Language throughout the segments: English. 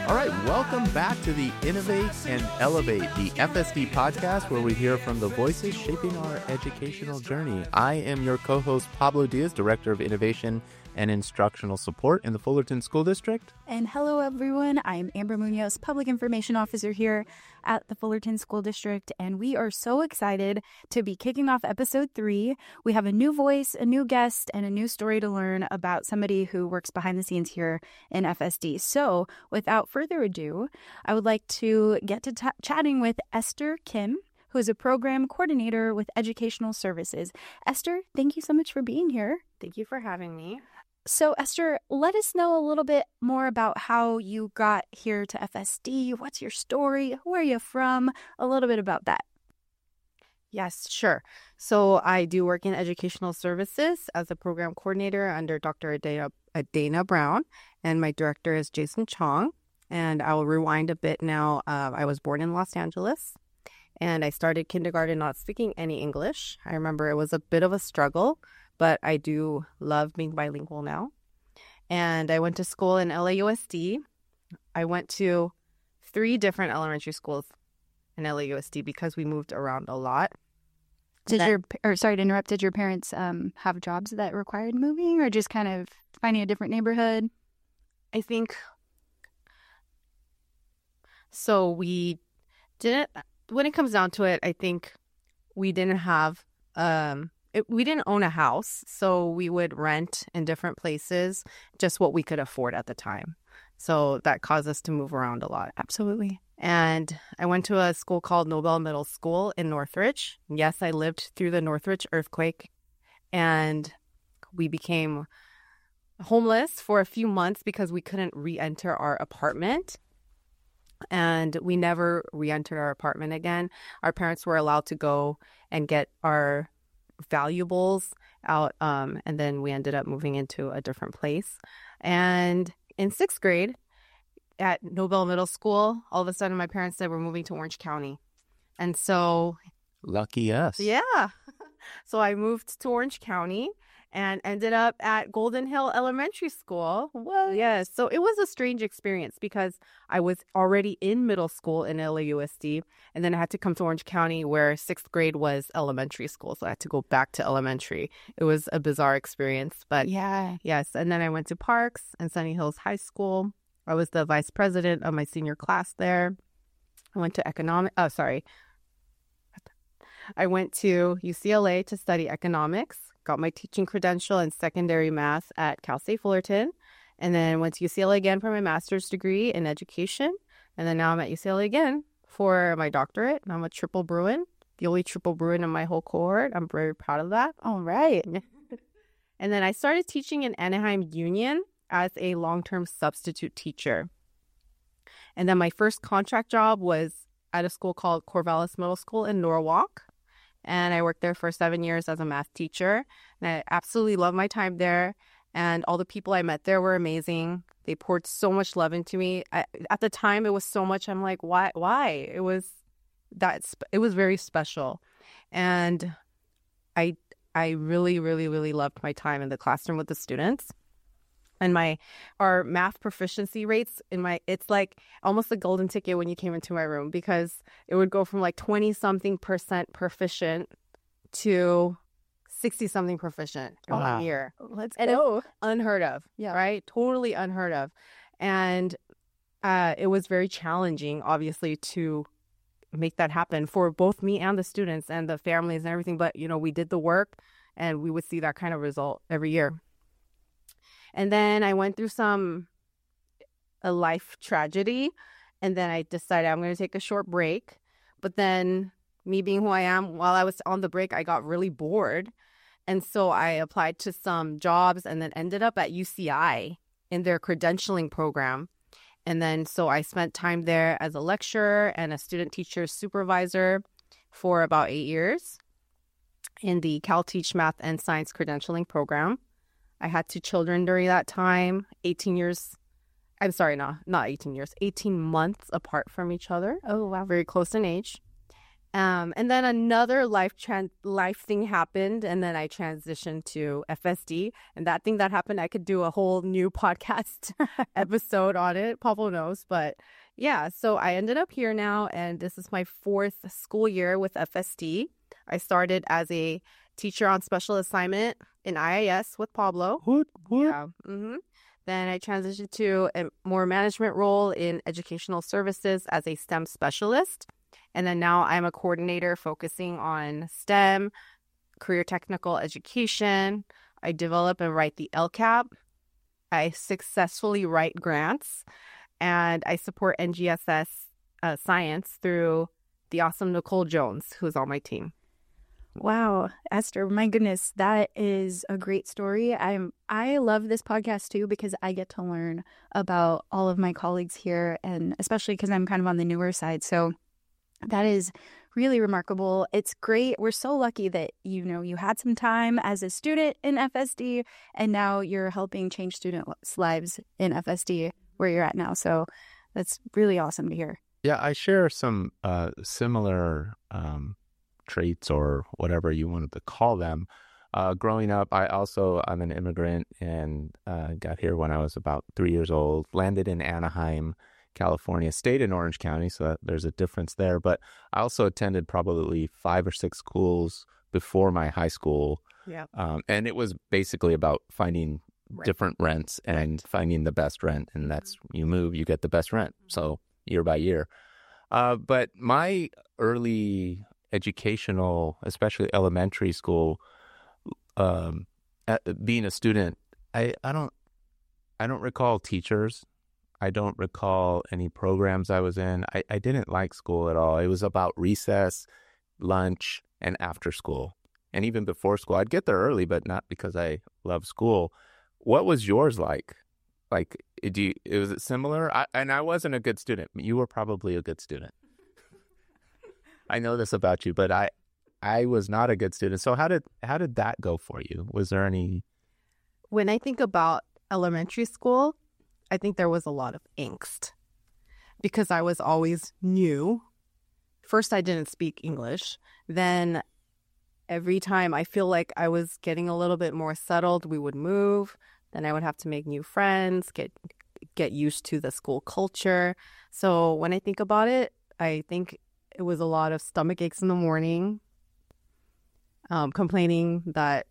All right, welcome back to the Innovate and Elevate, the FSD podcast, where we hear from the voices shaping our educational journey. I am your co-host, Pablo Diaz, Director of Innovation and Instructional Support in the Fullerton School District. And hello, everyone. I'm Amber Munoz, Public Information Officer here at the Fullerton School District, and we are so excited to be kicking off episode 3. We have a new voice, a new guest, and a new story to learn about somebody who works behind the scenes here in FSD. So without further ado, I would like to get to chatting with Esther Kim, who is a program coordinator with Educational Services. Esther, thank you so much for being here. Thank you for having me. So, Esther, let us know a little bit more about how you got here to FSD. What's your story? Where are you from? A little bit about that. Yes, sure. So I do work in educational services as a program coordinator under Dr. Adana Brown, and my director is Jason Chong. And I will rewind a bit now. I was born in Los Angeles, and I started kindergarten not speaking any English. I remember it was a bit of a struggle, but I do love being bilingual now. And I went to school in LAUSD. I went to 3 different elementary schools in LAUSD because we moved around a lot. Sorry to interrupt, did your parents have jobs that required moving, or just kind of finding a different neighborhood? I think so. We didn't, when it comes down to it, I think we didn't have we didn't own a house, so we would rent in different places, just what we could afford at the time. So that caused us to move around a lot. Absolutely. And I went to a school called Nobel Middle School in Northridge. Yes, I lived through the Northridge earthquake, and we became homeless for a few months because we couldn't re-enter our apartment. And we never re-entered our apartment again. Our parents were allowed to go and get our valuables out, and then we ended up moving into a different place. And in 6th grade at Nobel Middle School, all of a sudden my parents said we're moving to Orange County. And so Lucky us. yeah, so I moved to Orange County and ended up at Golden Hill Elementary School. What? Yes. So it was a strange experience because I was already in middle school in LAUSD, and then I had to come to Orange County where 6th grade was elementary school. So I had to go back to elementary. It was a bizarre experience, but Yeah. yes. And then I went to Parks and Sunny Hills High School. I was the vice president of my senior class there. I went to I went to UCLA to study economics, got my teaching credential in secondary math at Cal State Fullerton, and then went to UCLA again for my master's degree in education. And then now I'm at UCLA again for my doctorate. And I'm a triple Bruin, the only triple Bruin in my whole cohort. I'm very proud of that. All right. And then I started teaching in Anaheim Union as a long-term substitute teacher. And then my first contract job was at a school called Corvallis Middle School in Norwalk. And I worked there for 7 years as a math teacher. And I absolutely loved my time there. And all the people I met there were amazing. They poured so much love into me. At the time, it was so much. I'm like, why? It was very special. And I really, really, really loved my time in the classroom with the students. And our math proficiency rates it's like almost a golden ticket when you came into my room, because it would go from like 20-something% proficient to 60-something proficient in 1 year. Let's and go. Unheard of. Yeah. Right? Totally unheard of. And it was very challenging, obviously, to make that happen for both me and the students and the families and everything. But, we did the work, and we would see that kind of result every year. And then I went through a life tragedy, and then I decided I'm going to take a short break. But then, me being who I am, while I was on the break, I got really bored. And so I applied to some jobs and then ended up at UCI in their credentialing program. And then so I spent time there as a lecturer and a student teacher supervisor for about 8 years in the Cal Teach Math and Science credentialing program. I had 2 children during that time, 18 months apart from each other. Oh, wow. Very close in age. And then another life thing happened, and then I transitioned to FSD. And that thing that happened, I could do a whole new podcast episode on it. Pablo knows. But yeah, so I ended up here now, and this is my 4th school year with FSD. I started as a teacher on special assignment in IIS with Pablo. What? Yeah. Then I transitioned to a more management role in educational services as a STEM specialist. And then now I'm a coordinator focusing on STEM, career technical education. I develop and write the LCAP. I successfully write grants. And I support NGSS science through the awesome Nicole Jones, who's on my team. Wow, Esther, my goodness, that is a great story. I love this podcast too because I get to learn about all of my colleagues here, and especially because I'm kind of on the newer side. So that is really remarkable. It's great. We're so lucky that, you had some time as a student in FSD, and now you're helping change students' lives in FSD where you're at now. So that's really awesome to hear. Yeah, I share some similar traits or whatever you wanted to call them. Growing up, I'm an immigrant and got here when I was about 3 years old, landed in Anaheim, California, stayed in Orange County, so there's a difference there. But I also attended probably 5 or 6 schools before my high school. Yeah. And it was basically about finding different rents and finding the best rent. And that's, you move, you get the best rent. So year by year. But my early educational, especially elementary school, being a student, I don't recall teachers. I don't recall any programs I was in. I didn't like school at all. It was about recess, lunch, and after school. And even before school, I'd get there early, but not because I love school. What was yours like? Was it similar? I wasn't a good student. You were probably a good student. I know this about you, but I was not a good student. So how did that go for you? Was there any? When I think about elementary school, I think there was a lot of angst because I was always new. First, I didn't speak English. Then every time I feel like I was getting a little bit more settled, we would move. Then I would have to make new friends, get used to the school culture. So when I think about it, I think it was a lot of stomach aches in the morning, complaining that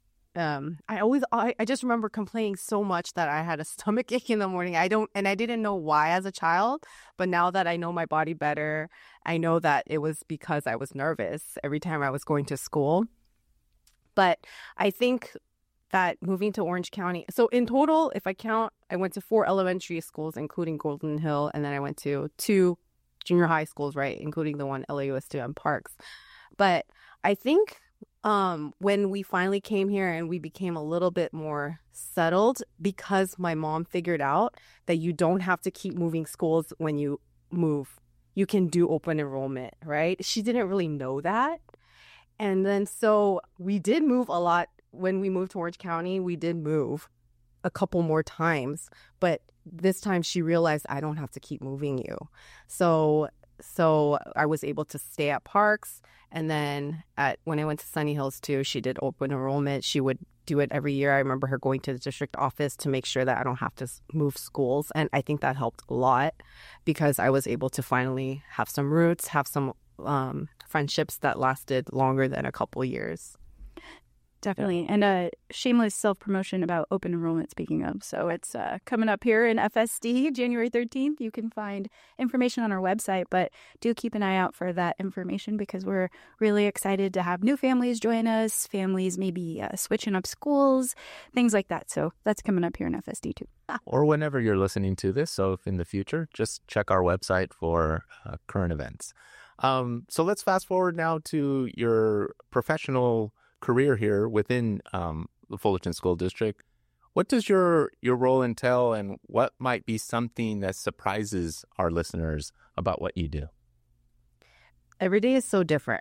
I just remember complaining so much that I had a stomach ache in the morning. I didn't know why as a child, but now that I know my body better, I know that it was because I was nervous every time I was going to school. But I think that moving to Orange County, so in total, if I count, I went to 4 elementary schools, including Golden Hill, and then I went to 2 junior high schools, right, including the one LAUSD and Parks. But I think when we finally came here and we became a little bit more settled, because my mom figured out that you don't have to keep moving schools when you move. You can do open enrollment, right? She didn't really know that. And then so we did move a lot. When we moved to Orange County, we did move a couple more times, but this time she realized I don't have to keep moving you. So I was able to stay at Parks. And then when I went to Sunny Hills too, she did open enrollment. She would do it every year. I remember her going to the district office to make sure that I don't have to move schools. And I think that helped a lot because I was able to finally have some roots, have some friendships that lasted longer than a couple years. Definitely. And a shameless self-promotion about open enrollment, speaking of. So it's coming up here in FSD, January 13th. You can find information on our website, but do keep an eye out for that information because we're really excited to have new families join us, families maybe switching up schools, things like that. So that's coming up here in FSD too. Or whenever you're listening to this. So if in the future, just check our website for current events. So let's fast forward now to your professional career here within the Fullerton School District. What does your role entail, and what might be something that surprises our listeners about what you do? Every day is so different.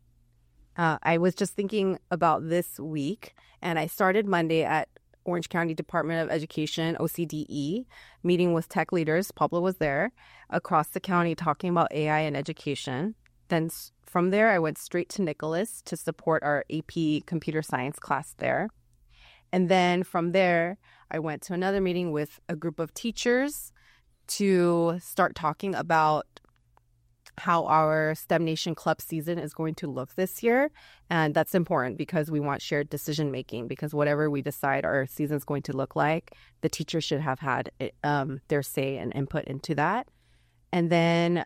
I was just thinking about this week, and I started Monday at Orange County Department of Education, OCDE, meeting with tech leaders. Pablo was there across the county talking about AI and education. Then from there, I went straight to Nicholas to support our AP computer science class there. And then from there, I went to another meeting with a group of teachers to start talking about how our STEM Nation Club season is going to look this year. And that's important because we want shared decision making, because whatever we decide our season is going to look like, the teachers should have had their say and input into that. And then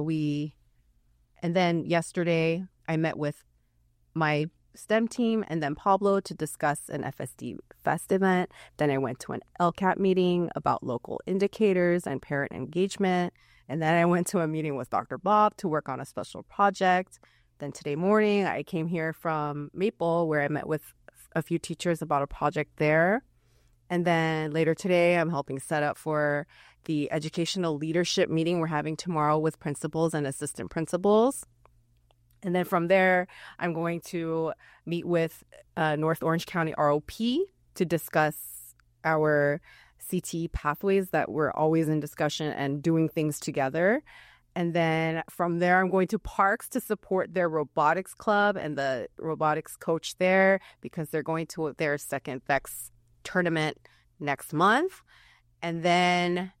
yesterday I met with my STEM team and then Pablo to discuss an FSD Fest event. Then I went to an LCAP meeting about local indicators and parent engagement. And then I went to a meeting with Dr. Bob to work on a special project. Then today morning, I came here from Maple where I met with a few teachers about a project there. And then later today, I'm helping set up for the educational leadership meeting we're having tomorrow with principals and assistant principals. And then from there, I'm going to meet with North Orange County ROP to discuss our CTE pathways that we're always in discussion and doing things together. And then from there, I'm going to Parks to support their robotics club and the robotics coach there because they're going to their second VEX tournament next month. And then,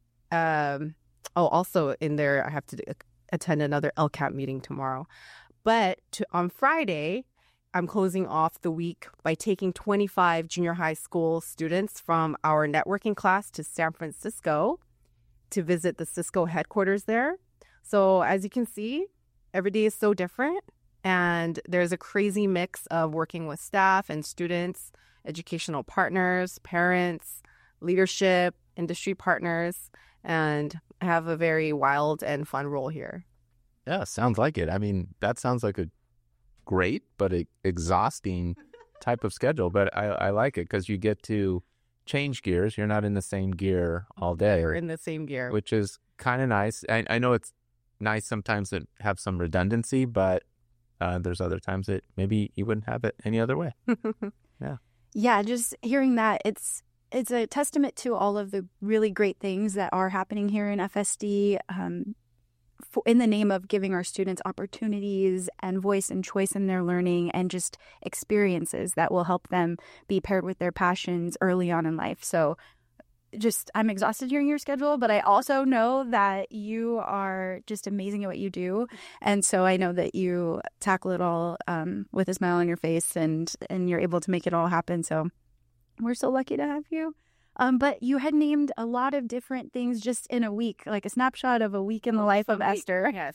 also in there, I have to attend another LCAP meeting tomorrow. But on Friday, I'm closing off the week by taking 25 junior high school students from our networking class to San Francisco to visit the Cisco headquarters there. So as you can see, every day is so different. And there's a crazy mix of working with staff and students, educational partners, parents, leadership, industry partners, and I have a very wild and fun role here. Yeah, sounds like it. I mean, that sounds like a great but exhausting type of schedule. But I like it because you get to change gears. You're not in the same gear all day. We're in the same gear. Which is kind of nice. I know it's nice sometimes to have some redundancy, but there's other times that maybe you wouldn't have it any other way. Yeah, just hearing that, it's a testament to all of the really great things that are happening here in FSD in the name of giving our students opportunities and voice and choice in their learning and just experiences that will help them be paired with their passions early on in life. So I'm exhausted hearing your schedule, but I also know that you are just amazing at what you do. And so I know that you tackle it all with a smile on your face and you're able to make it all happen. So we're so lucky to have you. But you had named a lot of different things just in a week, like a snapshot of a week in the life of Esther. Yes.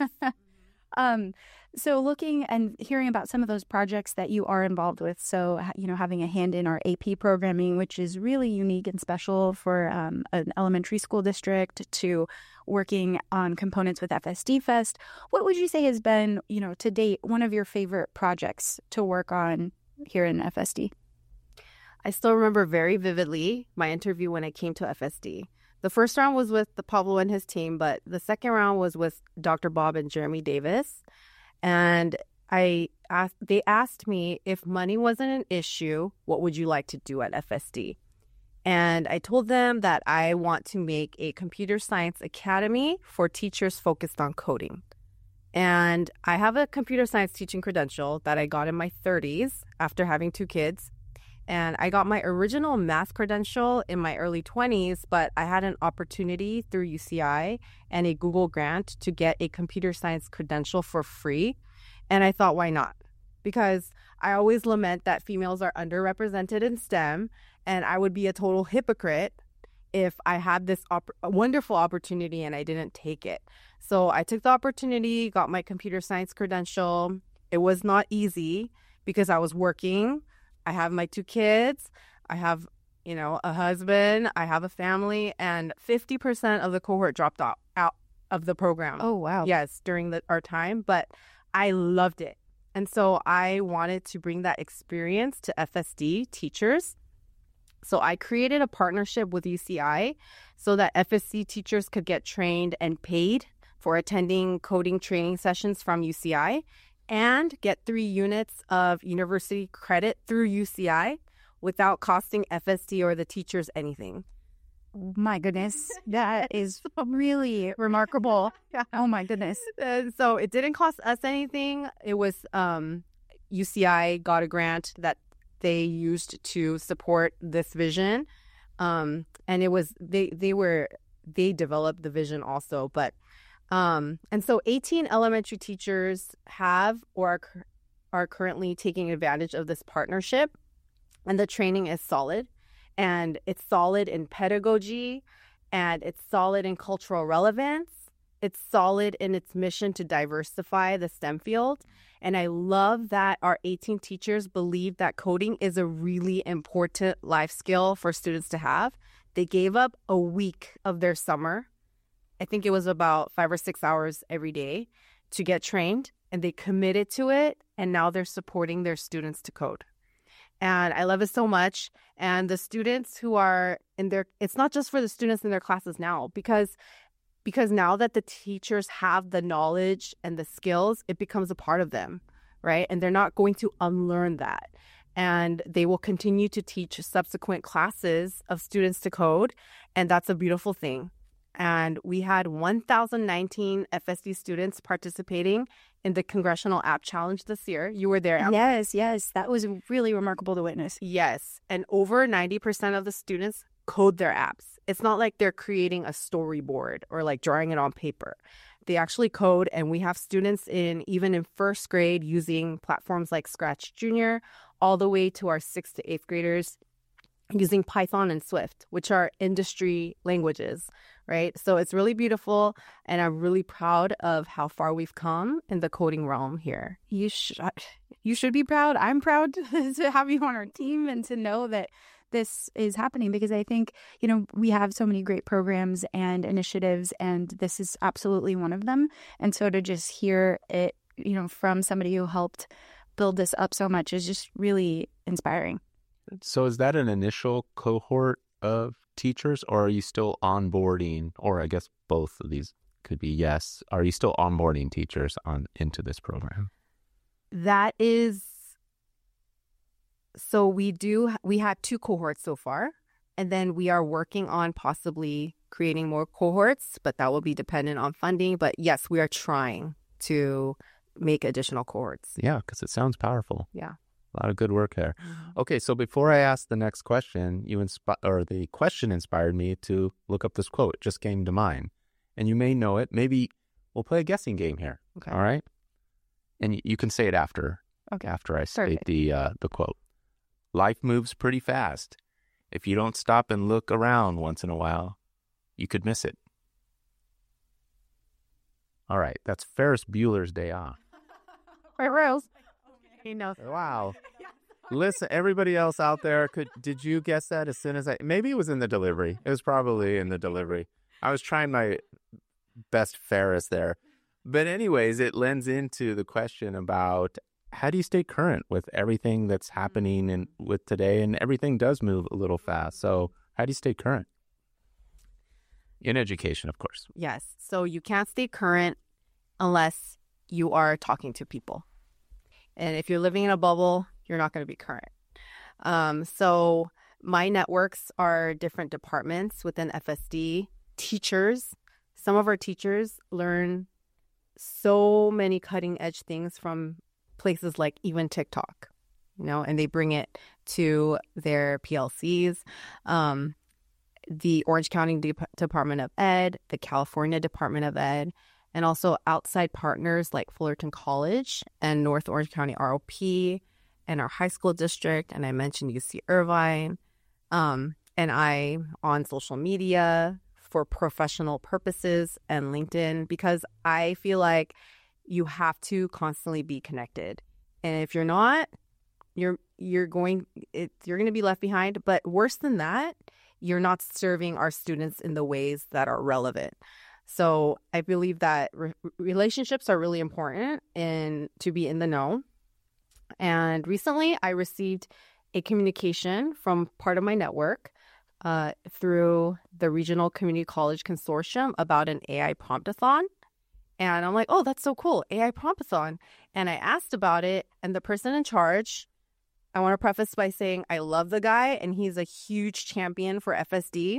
So looking and hearing about some of those projects that you are involved with. So, having a hand in our AP programming, which is really unique and special for an elementary school district, to working on components with FSD Fest. What would you say has been, to date, one of your favorite projects to work on here in FSD? I still remember very vividly my interview when I came to FSD. The first round was with Pablo and his team, but the second round was with Dr. Bob and Jeremy Davis. And they asked me, if money wasn't an issue, what would you like to do at FSD? And I told them that I want to make a computer science academy for teachers focused on coding. And I have a computer science teaching credential that I got in my 30s after having 2 kids. And I got my original math credential in my early 20s, but I had an opportunity through UCI and a Google grant to get a computer science credential for free. And I thought, why not? Because I always lament that females are underrepresented in STEM, and I would be a total hypocrite if I had this wonderful opportunity and I didn't take it. So I took the opportunity, got my computer science credential. It was not easy because I was working. I have my 2 kids, I have, a husband, I have a family, and 50% of the cohort dropped out of the program. Oh, wow. Yes, during our time, but I loved it. And so I wanted to bring that experience to FSD teachers. So I created a partnership with UCI so that FSD teachers could get trained and paid for attending coding training sessions from UCI and get 3 units of university credit through UCI without costing FSD or the teachers anything. My goodness, that is really remarkable. Yeah. Oh my goodness. So it didn't cost us anything. It was UCI got a grant that they used to support this vision. And it was they developed the vision also. But and so 18 elementary teachers have or are currently taking advantage of this partnership, and the training is solid. And it's solid in pedagogy, and it's solid in cultural relevance. It's solid in its mission to diversify the STEM field. And I love that our 18 teachers believe that coding is a really important life skill for students to have. They gave up a week of their summer. I think it was about 5 or 6 hours every day to get trained, and they committed to it. And now they're supporting their students to code. And I love it so much. And the students who are in their, it's not just for the students in their classes now, because now that the teachers have the knowledge and the skills, it becomes a part of them, right? And they're not going to unlearn that. And they will continue to teach subsequent classes of students to code. And that's a beautiful thing. And we had 1,019 FSD students participating in the Congressional App Challenge this year. You were there. Yes. That was really remarkable to witness. Yes. And over 90% of the students code their apps. It's not like they're creating a storyboard or like drawing it on paper. They actually code, and we have students even in first grade using platforms like Scratch Junior, all the way to our 6th to 8th graders using Python and Swift, which are industry languages, right? So it's really beautiful, and I'm really proud of how far we've come in the coding realm here. You should be proud. I'm proud to have you on our team and to know that this is happening, because I think, we have so many great programs and initiatives, and this is absolutely one of them. And so to just hear it, from somebody who helped build this up so much is just really inspiring. So is that an initial cohort of teachers, or are you still onboarding, or I guess both of these could be yes. Are you still onboarding teachers into this program? That is, so we had 2 cohorts so far, and then we are working on possibly creating more cohorts, but that will be dependent on funding. But yes, we are trying to make additional cohorts. Yeah, because it sounds powerful. Yeah. A lot of good work there. Mm-hmm. Okay, so before I ask the next question, the question inspired me to look up this quote. It just came to mind. And you may know it. Maybe we'll play a guessing game here. Okay. All right? And you can say it after. Okay. After I state the quote. Life moves pretty fast. If you don't stop and look around once in a while, you could miss it. All right, that's Ferris Bueller's Day Off. Right, Rose. He knows. Wow. Listen, everybody else out there, did you guess that as soon as maybe it was in the delivery. It was probably in the delivery. I was trying my best Ferris there. But anyways, it lends into the question about how do you stay current with everything that's happening with today, and everything does move a little fast. So how do you stay current? In education, of course. Yes. So you can't stay current unless you are talking to people. And if you're living in a bubble, you're not going to be current. So my networks are different departments within FSD. Teachers, some of our teachers learn so many cutting edge things from places like even TikTok, and they bring it to their PLCs. The Orange County Department of Ed, the California Department of Ed, and also outside partners like Fullerton College and North Orange County ROP and our high school district. And I mentioned UC Irvine. And I'm on social media for professional purposes and LinkedIn, because I feel like you have to constantly be connected. And if you're not, you're going to be left behind. But worse than that, you're not serving our students in the ways that are relevant. So I believe that relationships are really important and to be in the know. And recently I received a communication from part of my network through the Regional Community College Consortium about an AI promptathon. And I'm like, oh, that's so cool, AI promptathon. And I asked about it, and the person in charge, I want to preface by saying I love the guy, and he's a huge champion for FSD.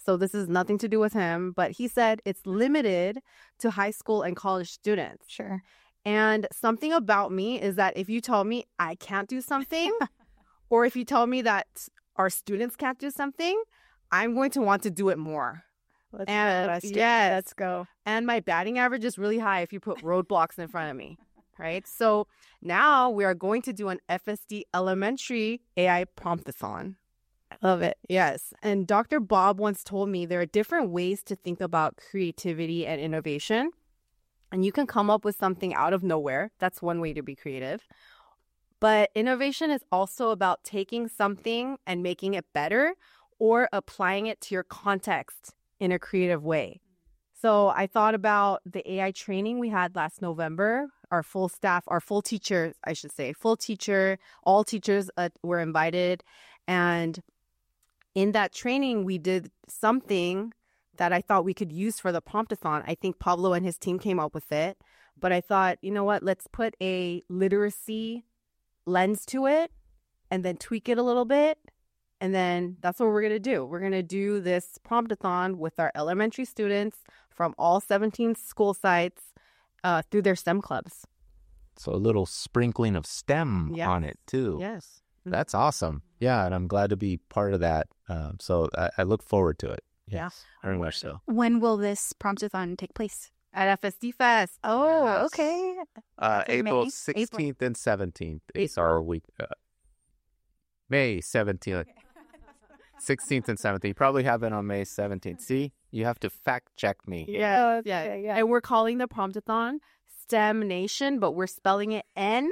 So this is nothing to do with him, but he said it's limited to high school and college students. Sure. And something about me is that if you tell me I can't do something, or if you tell me that our students can't do something, I'm going to want to do it more. Let's go. And my batting average is really high if you put roadblocks in front of me, right? So now we are going to do an FSD Elementary AI Promptathon. I love it. Yes. And Dr. Bob once told me there are different ways to think about creativity and innovation. And you can come up with something out of nowhere. That's one way to be creative. But innovation is also about taking something and making it better or applying it to your context in a creative way. So I thought about the AI training we had last November. Our full staff, our full teacher, I should say, full teacher, all teachers were invited. And in that training, we did something that I thought we could use for the Promptathon. I think Pablo and his team came up with it. But I thought, you know what, let's put a literacy lens to it and then tweak it a little bit. And then that's what we're going to do. We're going to do this Promptathon with our elementary students from all 17 school sites through their STEM clubs. So a little sprinkling of STEM on it too. Yes. That's awesome. Yeah, and I'm glad to be part of that. So I look forward to it. Yes, very much so. When will this Promptathon take place? At FSD Fest. Oh, Yes. okay. April May? 16th and 17th is our week. May 17th. 16th and 17th. You probably have it on May 17th. See? You have to fact check me. Yeah. Yeah. And we're calling the Promptathon STEM Nation, but we're spelling it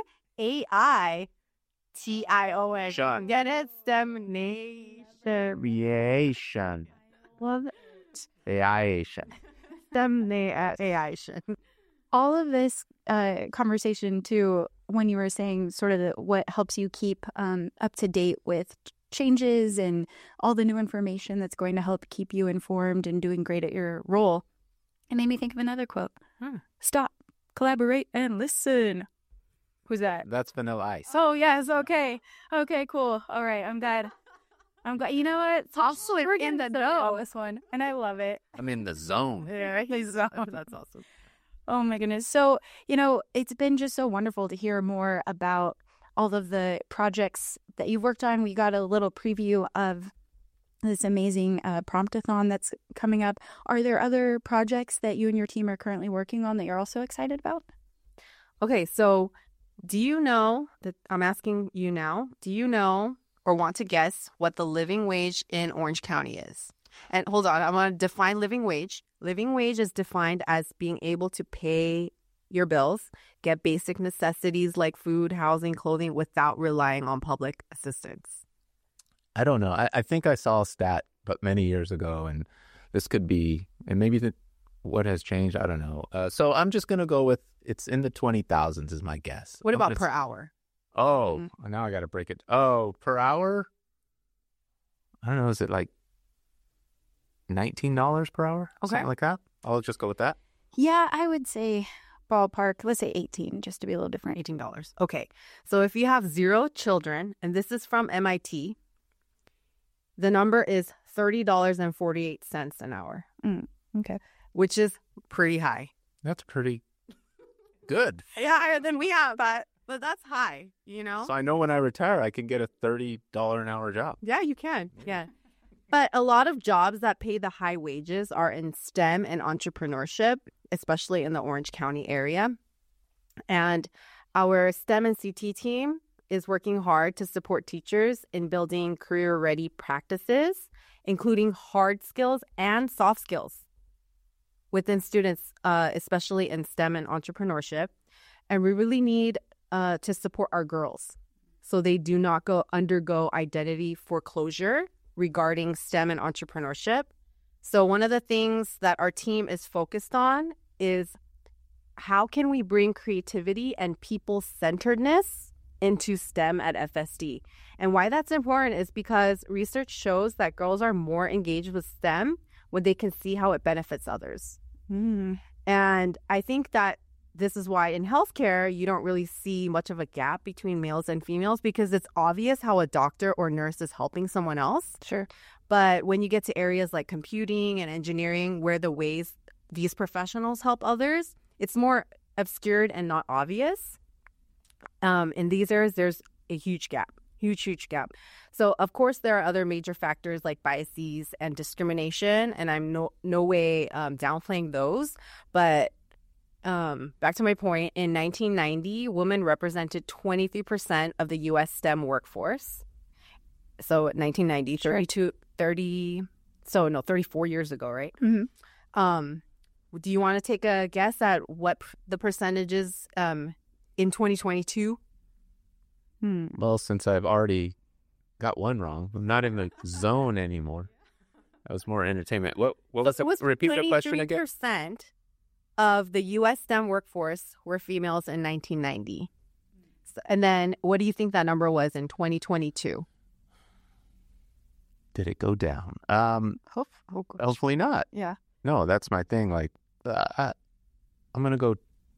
NAITION. Sean. Get it? STEM Nation. Creation. Love it. Creation. STEM Nation. All of this conversation too, when you were saying sort of what helps you keep up to date with changes and all the new information that's going to help keep you informed and doing great at your role, it made me think of another quote. Stop, collaborate, and listen. Who's that? That's Vanilla Ice. Oh, yes. Okay, cool. All right, I'm glad. You know what? Also We're in the know know. this one, and I love it. I'm in the zone. Yeah, he's That's awesome. Oh my goodness. So, it's been just so wonderful to hear more about all of the projects that you've worked on. We got a little preview of this amazing Promptathon that's coming up. Are there other projects that you and your team are currently working on that you're also excited about? Okay, so do you know that I'm asking you now, do you know or want to guess what the living wage in Orange County is? And hold on, I'm going to define living wage. Living wage is defined as being able to pay your bills, get basic necessities like food, housing, clothing without relying on public assistance. I don't know. I think I saw a stat, but many years ago, and this could be, and maybe what has changed, I don't know. So I'm just going to go with, it's in the 20,000s is my guess. What about per hour? Oh, now I got to break it. Oh, per hour? I don't know. Is it like $19 per hour? Okay. Something like that? I'll just go with that. Yeah, I would say ballpark. Let's say 18, just to be a little different. $18. Okay. So if you have 0 children, and this is from MIT, the number is $30.48 an hour. Okay. Which is pretty high. That's pretty good. Yeah, higher than we have, but that's high, So I know when I retire, I can get a $30 an hour job. Yeah, you can. Yeah. But a lot of jobs that pay the high wages are in STEM and entrepreneurship, especially in the Orange County area. And our STEM and CT team is working hard to support teachers in building career-ready practices, including hard skills and soft skills within students, especially in STEM and entrepreneurship. And we really need to support our girls so they do not undergo identity foreclosure regarding STEM and entrepreneurship. So one of the things that our team is focused on is how can we bring creativity and people-centeredness into STEM at FSD? And why that's important is because research shows that girls are more engaged with STEM when they can see how it benefits others. And I think that this is why in healthcare, you don't really see much of a gap between males and females because it's obvious how a doctor or nurse is helping someone else. Sure. But when you get to areas like computing and engineering, where the ways these professionals help others, it's more obscured and not obvious. In these areas, there's a huge gap. Huge gap. So, of course, there are other major factors like biases and discrimination, and I'm no way downplaying those. But back to my point, in 1990, women represented 23% of the U.S. STEM workforce. So, 1990, 34 years ago, right? Mm-hmm. Do you want to take a guess at what the percentage is in 2022? Well, since I've already got one wrong, I'm not in the zone anymore. That was more entertainment. What was it? Repeat the question again. 23% of the U.S. STEM workforce were females in 1990. And then what do you think that number was in 2022? Did it go down? Hopefully not. Yeah. No, that's my thing. Like, I'm going to go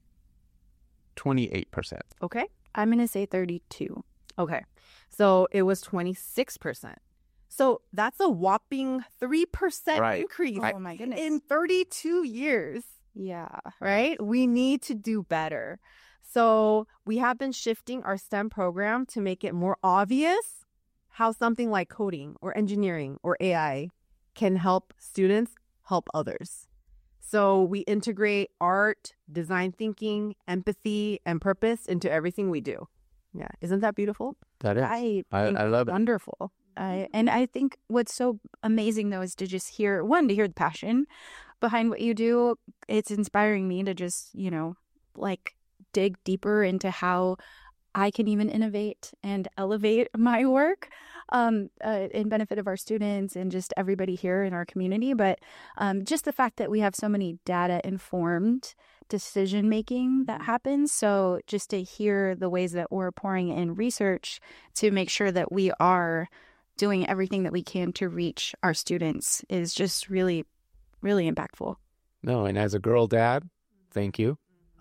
28%. Okay. I'm going to say 32. Okay. So it was 26%. So that's a whopping 3% increase Oh, my goodness. in 32 years. Yeah. Right? We need to do better. So we have been shifting our STEM program to make it more obvious how something like coding or engineering or AI can help students help others. So we integrate art, design thinking, empathy, and purpose into everything we do. Yeah. Isn't that beautiful? That is. I love it. Wonderful. And I think what's so amazing, though, is to just hear the passion behind what you do. It's inspiring me to just, dig deeper into how I can even innovate and elevate my work in benefit of our students and just everybody here in our community. But just the fact that we have so many data-informed decision-making that happens. So just to hear the ways that we're pouring in research to make sure that we are doing everything that we can to reach our students is just really, really impactful. No, and as a girl dad, thank you.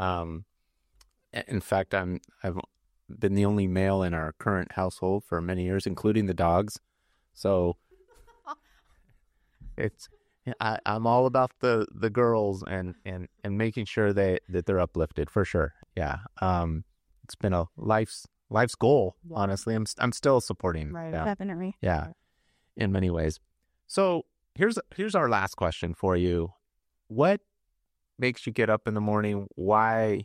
In fact, I've been the only male in our current household for many years, including the dogs. So I'm all about the girls and making sure that they're uplifted for sure. Yeah. It's been a life's goal. Honestly, I'm still supporting. Right. Yeah. Definitely. Yeah. In many ways. So here's our last question for you. What makes you get up in the morning? Why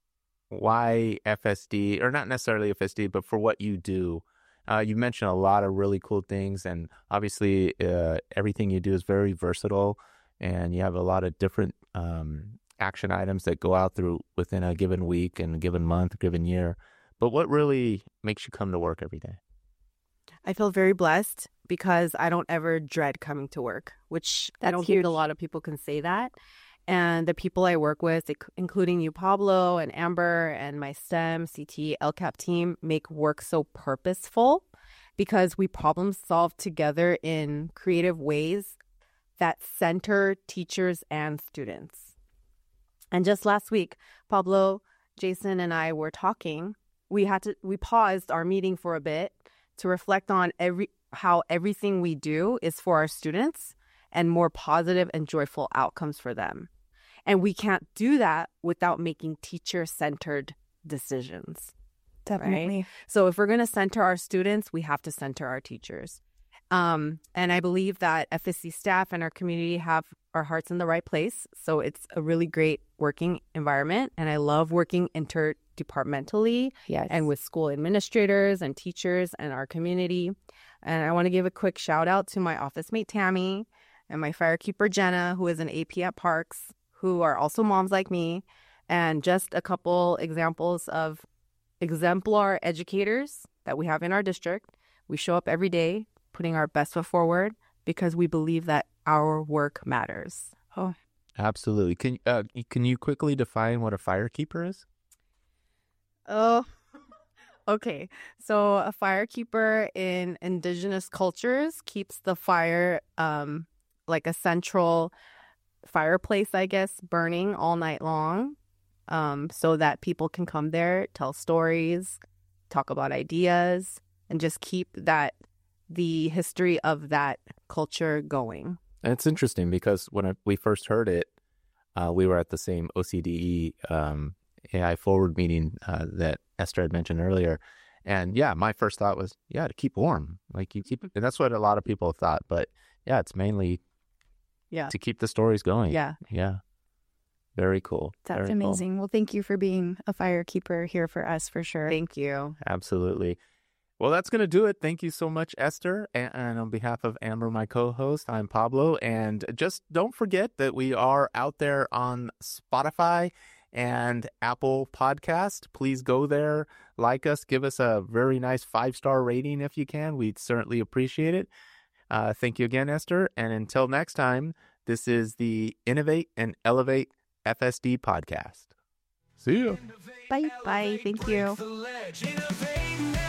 FSD, or not necessarily FSD, but for what you do? You mentioned a lot of really cool things, and obviously everything you do is very versatile, and you have a lot of different action items that go out through within a given week and a given month, a given year. But what really makes you come to work every day? I feel very blessed because I don't ever dread coming to work, which I don't huge. think a lot of people can say that. And the people I work with, including you, Pablo, and Amber, and my STEM, CT, LCAP team, make work so purposeful because we problem solve together in creative ways that center teachers and students. And just last week, Pablo, Jason, and I were talking. We paused our meeting for a bit to reflect on how everything we do is for our students and more positive and joyful outcomes for them. And we can't do that without making teacher-centered decisions. Definitely. Right? So if we're going to center our students, we have to center our teachers. And I believe that FSC staff and our community have our hearts in the right place. So it's a really great working environment. And I love working interdepartmentally and with school administrators and teachers and our community. And I want to give a quick shout out to my office mate, Tammy, and my firekeeper, Jenna, who is an AP at Parks, who are also moms like me. And just a couple examples of exemplar educators that we have in our district. We show up every day, putting our best foot forward because we believe that our work matters. Oh, absolutely. Can you quickly define what a firekeeper is? Oh, okay. So a firekeeper in indigenous cultures keeps the fire like a central fireplace, I guess, burning all night long. so that people can come there, tell stories, talk about ideas, and just keep the history of that culture going. And it's interesting because when we first heard it, we were at the same OCDE AI Forward meeting that Esther had mentioned earlier. And yeah, my first thought was, to keep warm. Like you keep, and that's what a lot of people thought. But yeah, it's mainly to keep the stories going. Yeah. Yeah. Very cool. That's Very amazing. cool. Well, thank you for being a firekeeper here for us, for sure. Thank you. Absolutely. Well, that's going to do it. Thank you so much, Esther. And on behalf of Amber, my co-host, I'm Pablo. And just don't forget that we are out there on Spotify and Apple Podcast. Please go there, like us, give us a very nice 5-star rating if you can. We'd certainly appreciate it. Thank you again, Esther. And until next time, this is the Innovate and Elevate FSD podcast. See you. Bye. Bye. Thank you.